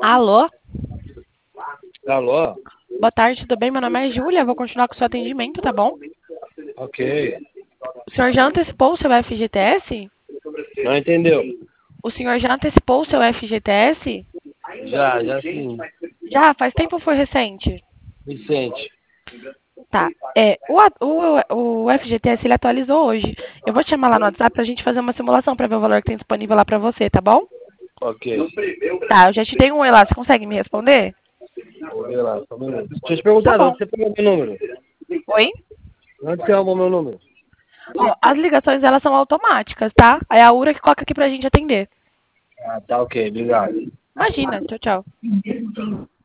Alô? Alô? Boa tarde, tudo bem? Meu nome é Júlia, vou continuar com o seu atendimento, tá bom? Ok. O senhor já antecipou o seu FGTS? Não entendeu? O senhor já antecipou o seu FGTS? Já sim. Já, faz tempo ou foi recente? Vicente. Tá. O FGTS ele atualizou hoje. Eu vou te chamar lá no WhatsApp pra gente fazer uma simulação pra ver o valor que tem disponível lá pra você, tá bom? Ok. Tá, eu já te dei um oi lá, você consegue me responder? Vou ver lá, só um minuto. Deixa eu te Tá perguntar, de bom. onde você pegou meu número? Oi? Onde você arrumou meu número? Ó, as ligações elas são automáticas, tá? É a URA que coloca aqui pra gente atender. Ah, tá ok, obrigado. Imagina, tchau, tchau.